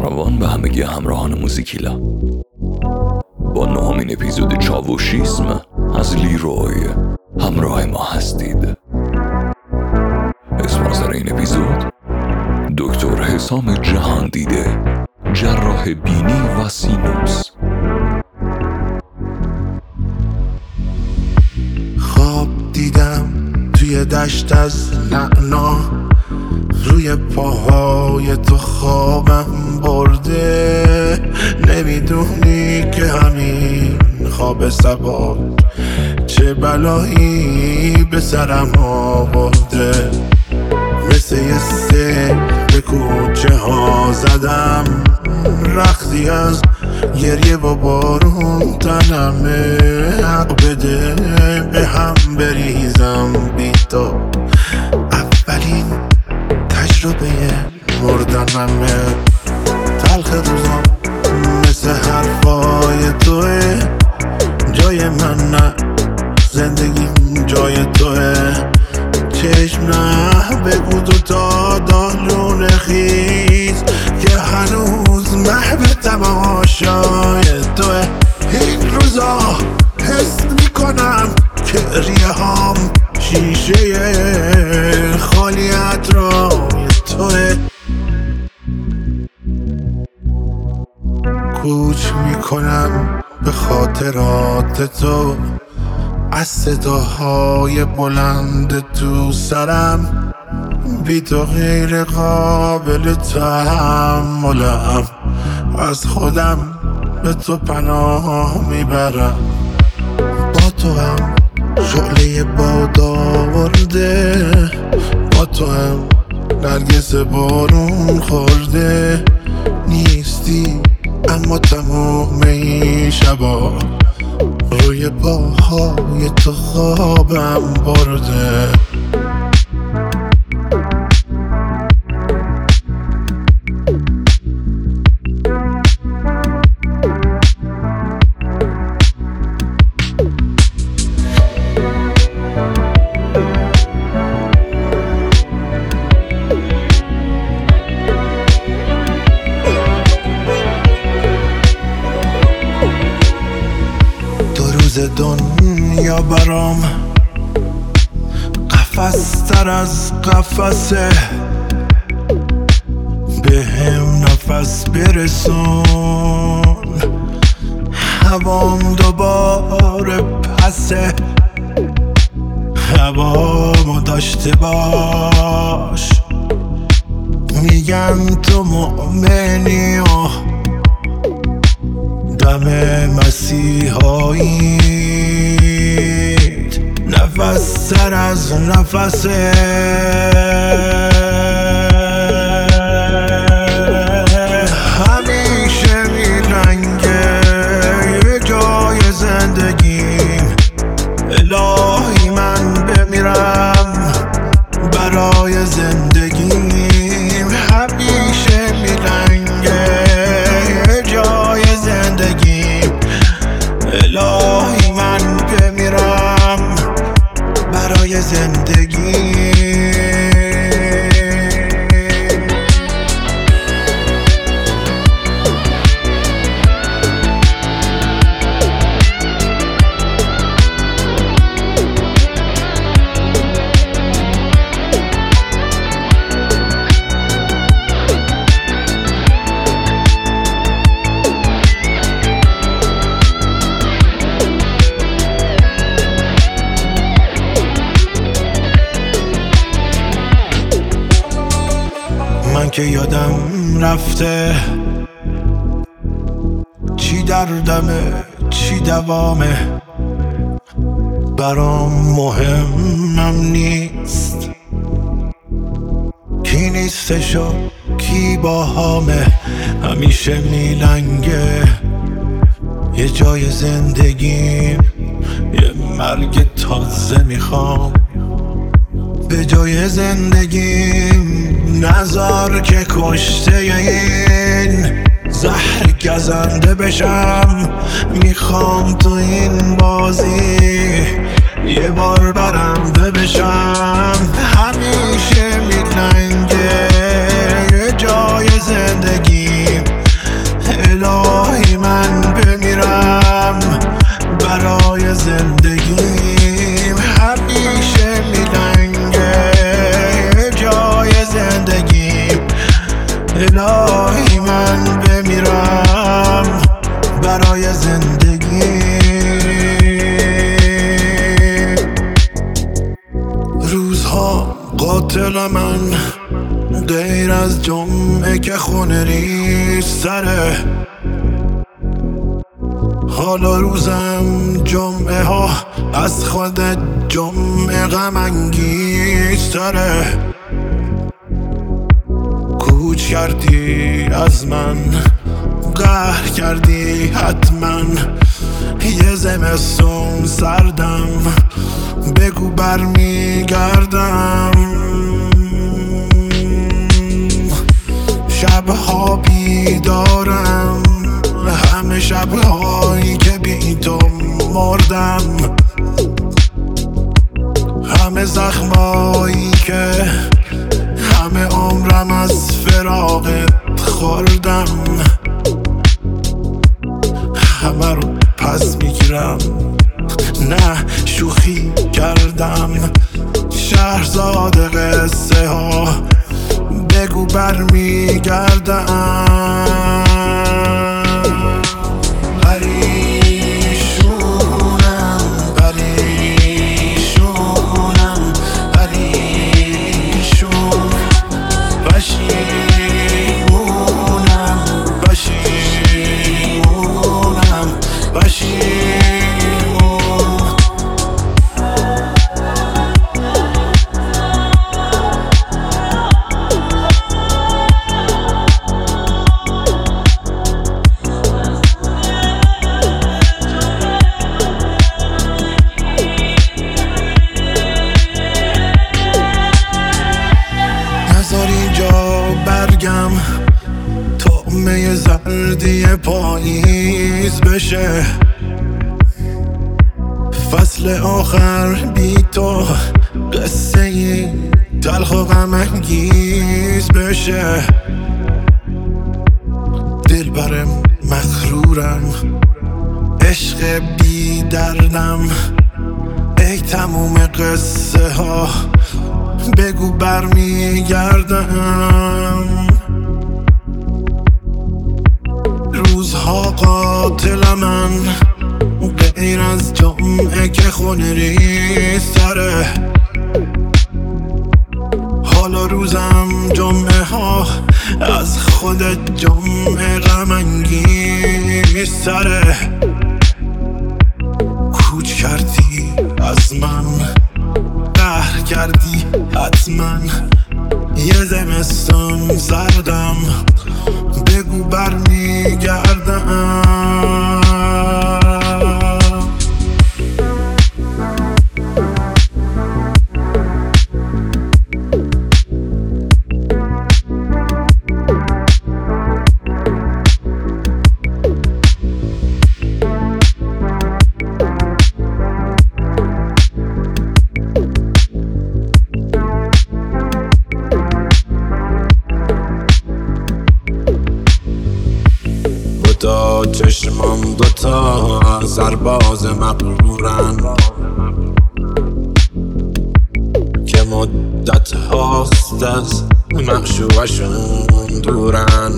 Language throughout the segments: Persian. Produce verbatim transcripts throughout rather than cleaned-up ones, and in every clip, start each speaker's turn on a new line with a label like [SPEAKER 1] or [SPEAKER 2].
[SPEAKER 1] فراوان به همگی همراهان موزیکیلا. با نهمین اپیزود چاوشیسم از لیروی همراه ما هستید. اسپانسر این اپیزود دکتر حسام جهاندیده، جراح بینی و سینوس.
[SPEAKER 2] خواب دیدم توی دشت از نعنا، روی پاهای تو خوابم برده. نمیدونی که همین خواب سبا چه بلایی به سرم آورده. مثل یه سه به کوچه ها زدم، رختی از گریه و بارون تنمه. حق بده به هم بریزم بی تو، اولین تجربه مردنمه. تلخ روزم مثل حرفای توه، جای من نه، زندگیم جای توه. چشم نه بگو تو تا دالون خیز که هنوز محو تماشای توه. این روزا حس میکنم که ریه هام شیشه خالیت رای توه. کوچ میکنم به خاطرات تو، از صداهای بلند تو سرم. بی تو غیر قابل تحملم، از خودم به تو پناه میبرم. با تو هم شعله باد آورده، با تو هم نرگس بارون خورده. نیستی اما تمام این شبا روی پاهای تو خوابم برده. دنیا برام قفس تر از قفسه، به هم نفس برسون. هوام دوباره پسه، هوامو داشته باش. میگن تو مؤمنی و دم مسیحایی، نفس سر از نفسه. همیشه میلنگه یه جای زندگیم. الهی من بمیرم برای زندگیم. همیشه میلنگه یه جای زندگیم. الهی من بمیرم برای زندگی. من که یادم رفته چی دردمه چی دوامه. برام مهمم نیست کی نیستش و کی باهامه. همیشه میلنگه یه جای زندگیم. یه مرگ تازه میخوام به جای زندگیم. نذار که کشته این زهر گزنده بشم. میخوام تو این بازی یه بار برنده بشم. همیشه میلنگه یه جای زندگیم. من غیر از جمعه که خونه ریز سره. حالا روزم جمعه ها از خودت جمعه غم انگیز تره. کوچ کردی از من، قهر کردی حتما، یه زمستون سردم، بگو برمیگردم. شبها بیدارم، همه شبهایی که بی تو مردم، همه زخمایی که همه عمرم از فراقت خوردم، همه رو پس میگیرم، نه شوخی کردم. شهرزاد قصه ها بگو برمیگردم. پریشونم پریشونم پریشون، پشیمونم پشیمونم پشیمون. برگم طعمه زردی پاییز بشه، فصل آخر بی تو قصه ای تلخ و غم انگیز بشه. دل برم مغرورم، عشق بی دردم، ای تموم قصه ها بگو برمیگردم. روزها قاتل من غیر از جمعه که خونه ریز تره. حالا روزم جمعه ها از خودت جمعه غم انگیز تره. کوچ کردی از من، قهر کردی حتما، یه زمستون سردم، بگو برمیگردم. دوتا چشمام دوتا سرباز مغرورن که مدت هاست از معشوقشون دورن.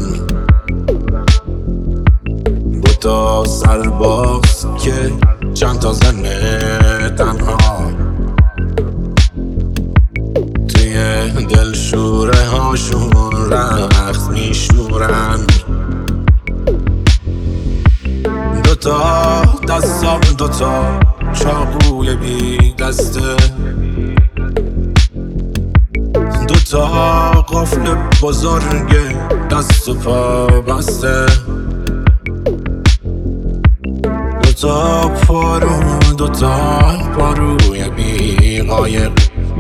[SPEAKER 2] دوتا سرباز که چند تا زن تنها توی دل شوره هاشون رخت میشورن. دوتا دستام دوتا چاقوی بی دسته، دوتا قفل بزرگ دست و پا بسته، دوتا پارو دوتا پاروی بی قایق،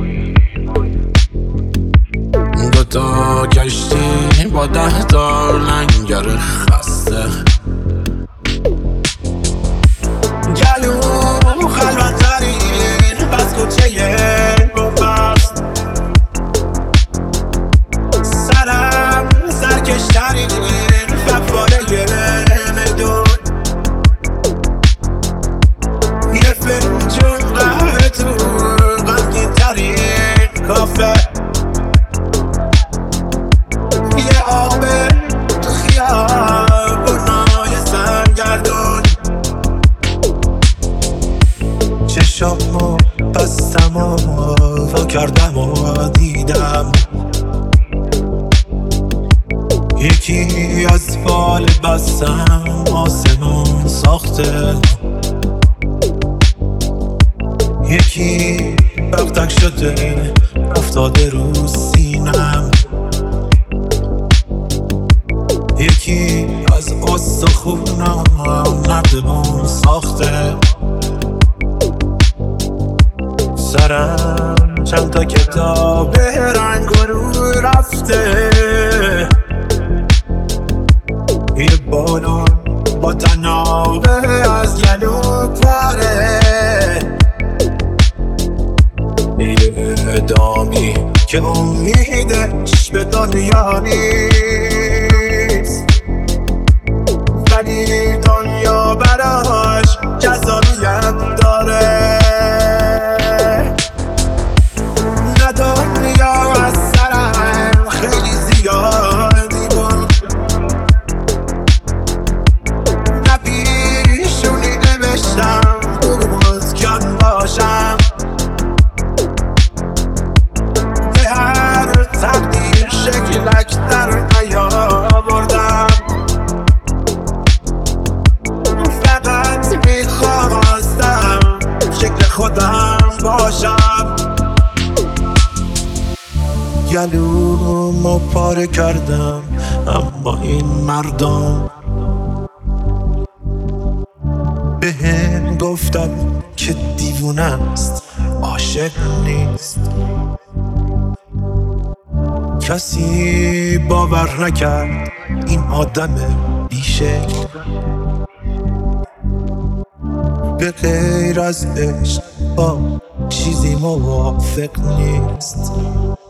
[SPEAKER 2] دوتا کشتی با ده تا لنگر خسته. گلوم خلوت ترین بس کوچه بومبست، سرم سرکش ترین فواره میدون، یه فنجون قهوه تو غمگین ترین کافه، یه آب تو خیابونای سرگردون. چشامو بستم و وا کردم و دیدم یکی از فال بستم آسمان ساخته، یکی بغدک شده افتاده رو سینم، یکی از استخونم نردبون ساخته. سرم چند تا کتاب رنگ و رو رفته، یه بالون با تنابه از گلو پره، یه دامی که امیدش به دنیا نیست، ولی دنیا براش جذابیت داره. نه دنیا از سرم خیلی زیادی بود، نه پیشونی نوشتم بزکن باشم، به هر تقدیر شکلک در نیاوردم، فقط میخواستم شکل خودم باشم. گلومو پاره کردم اما این مردم به هم گفتم که دیوونه است، عاشق نیست. کسی باور نکرد این آدم بیشکل به غیر از عشق با چیزی موافق نیست.